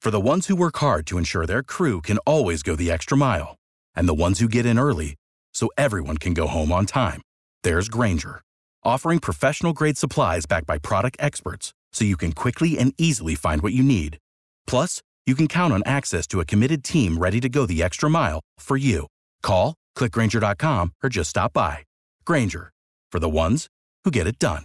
For the ones who work hard to ensure their crew can always go the extra mile, and the ones who get in early so everyone can go home on time, there's Grainger, offering professional-grade supplies backed by product experts so you can quickly and easily find what you need. Plus, you can count on access to a committed team ready to go the extra mile for you. Call, click Grainger.com, or just stop by. Grainger, for the ones who get it done.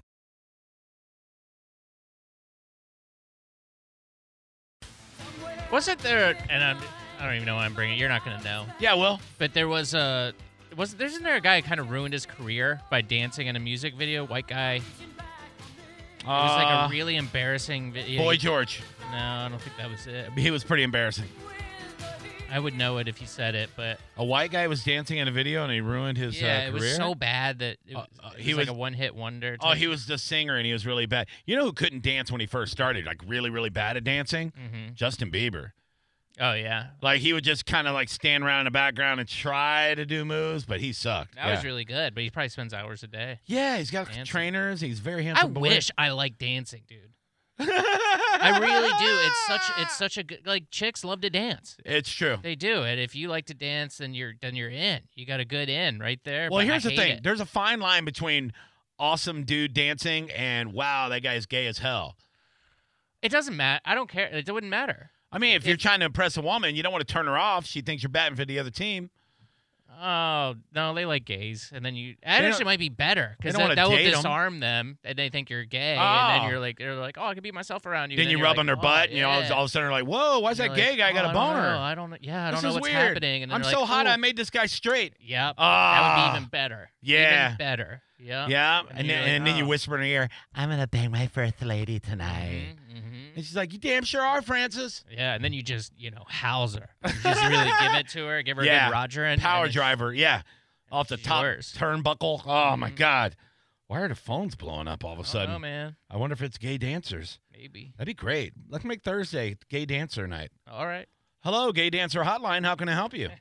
Wasn't there, and I don't even know why I'm bringing it. You're not going to know. Yeah, well. But there was isn't there a guy who kind of ruined his career by dancing in a music video? White guy. It was like a really embarrassing video. Boy George. No, I don't think that was it. He was pretty embarrassing. I would know it if he said it, but... A white guy was dancing in a video and he ruined his career? Yeah, it was so bad that it was like a one-hit wonder. Oh, he was the singer and he was really bad. You know who couldn't dance when he first started? Like really, really bad at dancing? Mm-hmm. Justin Bieber. Oh, yeah. Like he would just kind of like stand around in the background and try to do moves, but he sucked. That was really good, but he probably spends hours a day. Yeah, he's got trainers. He's very handsome. I wish I liked dancing, dude. I really do. It's such a good, like, chicks love to dance. It's true. They do. And if you like to dance, then you're in. You got a good in right there. Well, but here's I the hate thing. it. There's a fine line between awesome dude dancing and wow, that guy's gay as hell. It doesn't matter. I don't care. It wouldn't matter. I mean, if you're trying to impress a woman, you don't want to turn her off. She thinks you're batting for the other team. Oh, no, they like gays. And then actually might be better because that will disarm them and they think you're gay. And then they're like, oh, I can be myself around you. Then you rub on their butt and all of a sudden they're like, whoa, why's that gay guy got a boner? I don't know what's happening. And I'm so hot, I made this guy straight. Yep. That would be even better. Yeah. Even better. Yeah. Yeah. And then you whisper in her ear, I'm going to bang my first lady tonight. Mm-hmm. And she's like, you damn sure are, Francis. Yeah, and then you just, house her. You just really give it to her, give her a good Roger. And power driver, off the top turnbuckle. Oh, my God. Why are the phones blowing up all of a sudden? Oh, man. I wonder if it's gay dancers. Maybe. That'd be great. Let's make Thursday gay dancer night. All right. Hello, gay dancer hotline. How can I help you?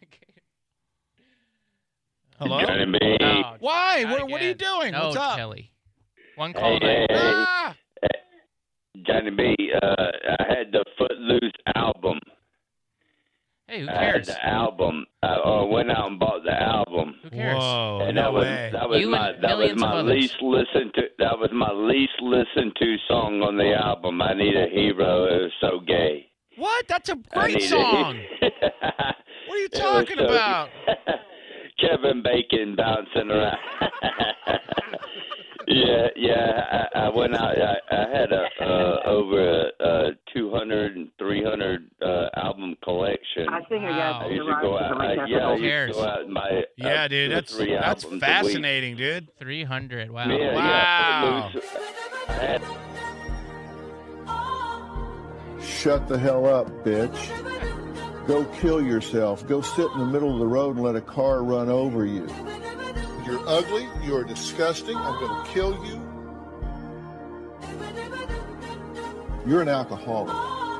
Hello? Johnny B. Oh, why? What are you doing? What's up? Kelly. One call. Hey. Johnny B, I had the Footloose album. Hey, who I cares? had the album. I went out and bought the album. Who cares? Whoa, And no way. That was my least listened to. That was my least listened to song on the album. I Need a Hero. It was so gay. What? That's a great song. What are you talking about? Kevin Bacon bouncing around. I went out. I had over a 200 and 300 album collection. I think I used to go out. I used to go out and buy. Yeah, dude, that's fascinating, dude. 300. Wow. Wow. Shut the hell up, bitch. Go kill yourself. Go sit in the middle of the road and let a car run over you. You're ugly. You're disgusting. I'm going to kill you. You're an alcoholic.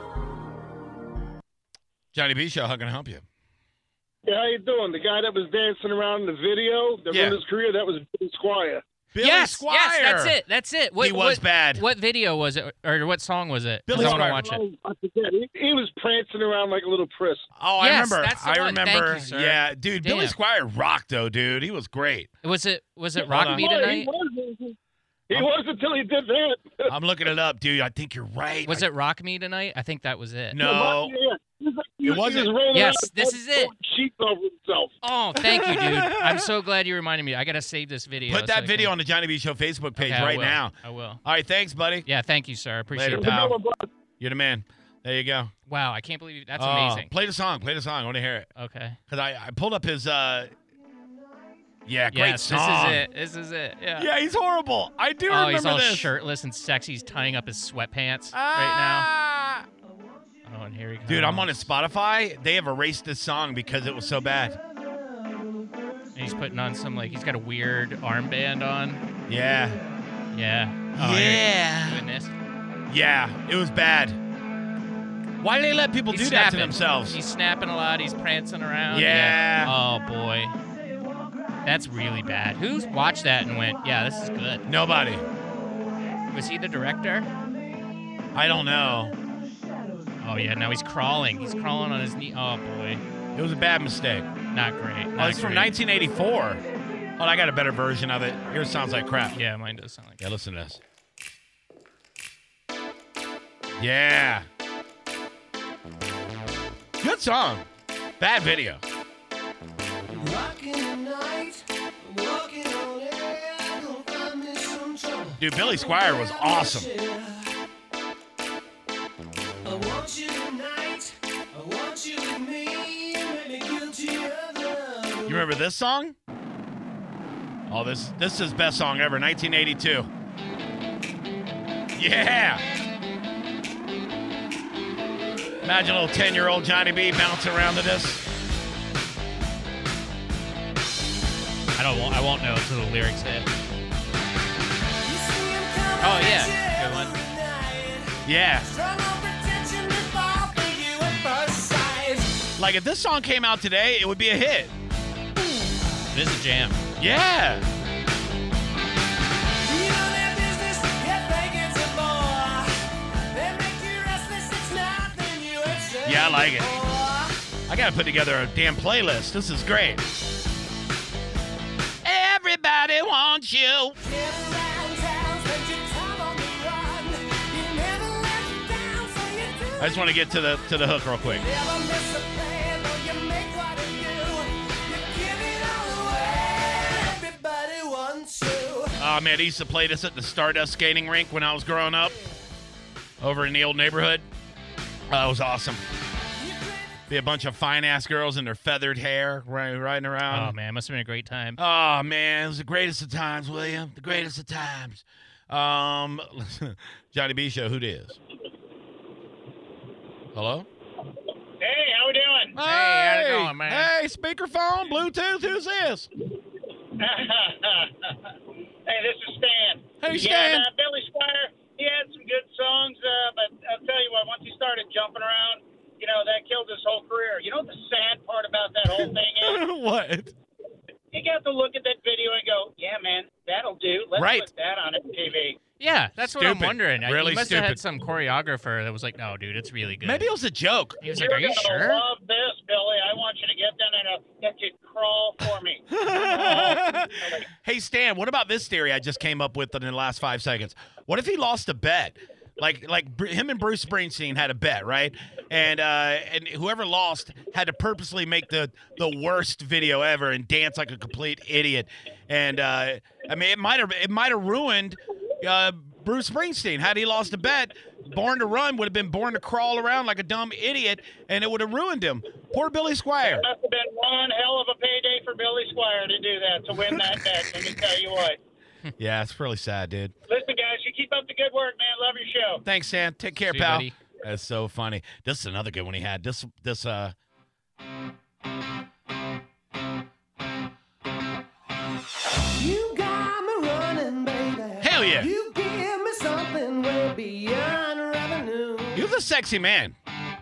Johnny B. Show, how can I help you? Yeah, how you doing? The guy that was dancing around in the video that ruined his career, that was Billy Squire. Billy Squire. Yes, that's it. He was bad. What video was it, or what song was it? Billy Squire. I want to watch it. I forget. He was prancing around like a little priss. Oh, Yes, I remember. that's the one. remember. Thank you, sir. Yeah, dude, Damn. Billy Squire rocked though, dude. He was great. Was it Rock Me Tonight? He was until he did that. I'm looking it up, dude. I think you're right. Was it Rock Me Tonight? I think that was it. No. It wasn't. Yes, this is it. Sheets over himself. Oh, thank you, dude. I'm so glad you reminded me. I got to save this video. Put that video on the Johnny B. Show Facebook page right now. I will. All right, thanks, buddy. Yeah, thank you, sir. I appreciate Later, it. pal. You're the man. There you go. Wow, I can't believe that's amazing. Play the song. I want to hear it. Okay. Because I pulled up his, great yes, song. This is it. Yeah. Yeah, he's horrible. I do remember this. Oh, he's all this. shirtless and sexy. He's tying up his sweatpants right now. Oh, and here he comes. Dude, I'm on his Spotify. They have erased this song because it was so bad. And he's putting on some, he's got a weird armband on. Yeah. Yeah. Oh, yeah. Goodness. Yeah, it was bad. Why do they let people do that to themselves? He's snapping a lot. He's prancing around. Yeah. Oh, boy. That's really bad. Who's watched that and went, yeah, this is good? Nobody. Was he the director? I don't know. Oh, yeah, now he's crawling. He's crawling on his knee. Oh, boy. It was a bad mistake. Not great. It's from 1984. Oh, I got a better version of it. Yours sounds like crap. Yeah, mine does sound like crap. Yeah, listen to this. Yeah. Good song. Bad video. Dude, Billy Squier was awesome. You remember this song? Oh, this is his best song ever, 1982. Yeah! Imagine a little 10-year-old Johnny B bouncing around to this. I won't know until the lyrics hit. Oh, yeah. Good one. Yeah. Like, if this song came out today, it would be a hit. It is a jam. Yeah. Yeah, I like it. I got to put together a damn playlist. This is great. Everybody wants you. I just want to get to the hook real quick. Oh, man, I used to play this at the Stardust skating rink when I was growing up over in the old neighborhood. It was awesome. Be a bunch of fine-ass girls in their feathered hair riding around. Oh, man, must have been a great time. Oh, man, it was the greatest of times, William. The greatest of times. Johnny B Show, who this? Hello? Hey, how we doing? Hey, how's it going, man? Hey, speakerphone, Bluetooth, who's this? Hey, this is Stan. Hey, Stan. Yeah, Billy Squier, he had some good songs, but I'll tell you what, once he started jumping around, you know, that killed his whole career. You know what the sad part about that whole thing is? What? You got to look at that video and go, yeah, man, that'll do. Let's put that on TV. Yeah, that's what I'm wondering. Really he must stupid. have had some choreographer that was like, no, dude, it's really good. Maybe it was a joke. He was like, are you sure? I love this, Billy. I want you to get down and get you crawl for me. Hey, Stan, what about this theory I just came up with in the last 5 seconds? What if he lost a bet? Like him and Bruce Springsteen had a bet, right? And whoever lost had to purposely make the worst video ever and dance like a complete idiot. And I mean, it might have ruined Bruce Springsteen. Had he lost a bet, Born to Run would have been Born to Crawl around like a dumb idiot, and it would have ruined him. Poor Billy Squier. It must have been one hell of a payday for Billy Squier to do that, to win that bet. Let me tell you what. Yeah, it's really sad, dude. Listen, guys, you keep up the good work, man. Love your show. Thanks, Sam. Take care, See pal. you, buddy. That's so funny. This is another good one he had. This You got me running, baby. Hell yeah. You give me something way beyond revenue. He was a sexy man.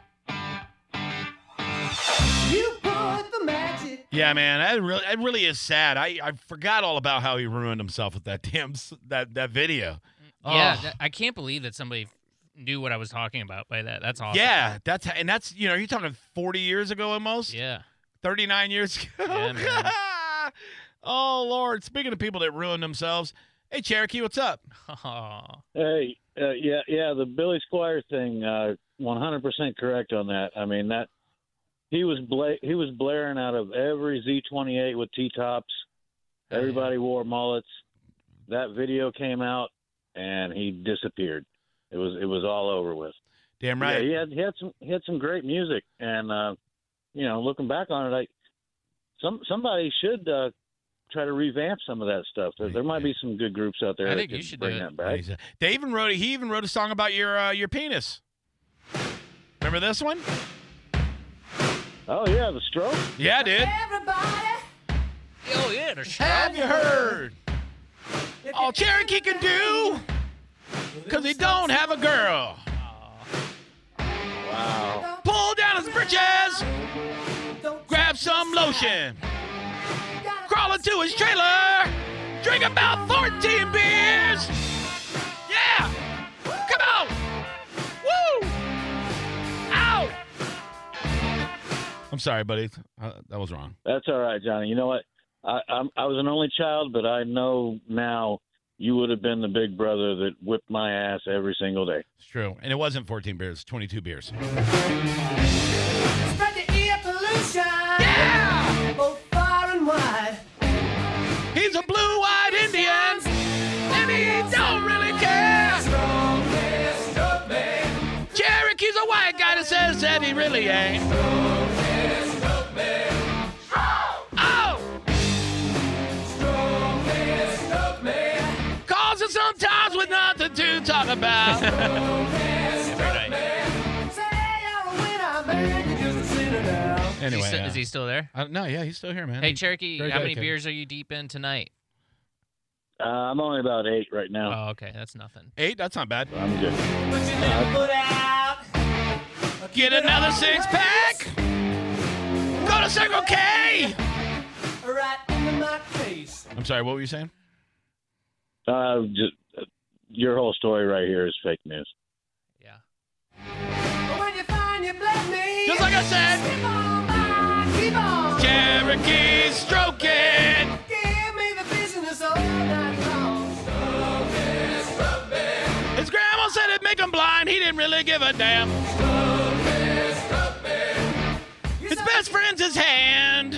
You put the magic. Yeah, man, that really is sad. I forgot all about how he ruined himself with that damn that video. Yeah, Oh. I can't believe that somebody knew what I was talking about by that. That's awesome. Yeah, that's you're talking 40 years ago almost. Yeah. 39 years ago. Yeah, man. Oh Lord! Speaking of people that ruin themselves, hey Cherokee, what's up? Oh. Hey, yeah, the Billy Squier thing, 100% correct on that. I mean that he was blaring out of every Z28 with T-tops. Everybody wore mullets. That video came out and he disappeared. It was all over with. Damn right. Yeah, he had some great music, and looking back on it, somebody should try to revamp some of that stuff. There might be some good groups out there. I think you should bring that back. He even wrote a song about your penis. Remember this one? Oh yeah, the Stroke. Yeah, dude. Everybody. Oh, yeah, the show. Have you heard? All Cherokee can do, because he don't have a girl. Wow. Pull down his britches, grab some lotion, crawl into his trailer, drink about 14 beers. Yeah! Come on! Woo! I I'm sorry, buddy. That was wrong. That's all right, Johnny. You know what? I was an only child, but I know now you would have been the big brother that whipped my ass every single day. It's true. And it wasn't 14 beers, 22 beers. Spread the air pollution. Yeah! Both far and wide. He's a blue-eyed Indian, and he don't really care. Cherokee's a white guy that says that he really ain't. Calls it sometimes with nothing to talk about. Anyway, is he still there? No, yeah, he's still here, man. Hey, Cherokee, how many beers are you deep in tonight? I'm only about 8 right now. Oh, okay, that's nothing. 8? That's not bad. I'm good. Get another 6-pack. Go to Circle K. Right into my face. I'm sorry, what were you saying? Just your whole story right here is fake news. Yeah. When you find your blood me, Just like I said. keep on. Cherokee stroking. Give me the business all night long. His grandma said it'd make him blind. He didn't really give a damn. His best friend's his hand.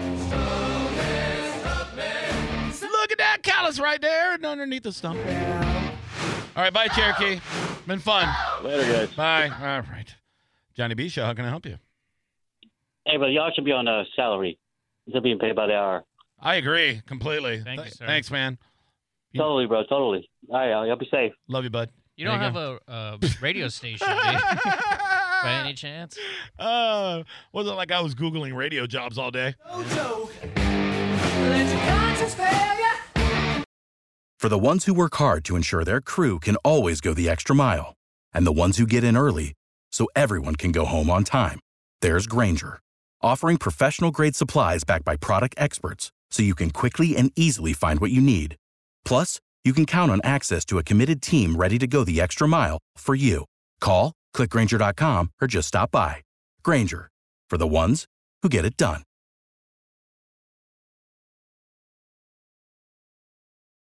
Look at that callus right there and underneath the stump. All right, bye, Cherokee. Been fun. Later, guys. Bye. All right. Johnny B. Show, how can I help you? Hey, but y'all should be on a salary. Instead of being paid by the hour. I agree completely. Thank you, sir. Thanks, man. Totally, bro. Totally. All right, y'all be safe. Love you, bud. You don't have a radio station, do you? By any chance? Wasn't like I was Googling radio jobs all day. No joke. Let your conscience fail ya. For the ones who work hard to ensure their crew can always go the extra mile, and the ones who get in early so everyone can go home on time, there's Grainger, offering professional-grade supplies backed by product experts so you can quickly and easily find what you need. Plus, you can count on access to a committed team ready to go the extra mile for you. Call, click Grainger.com, or just stop by. Grainger, for the ones who get it done.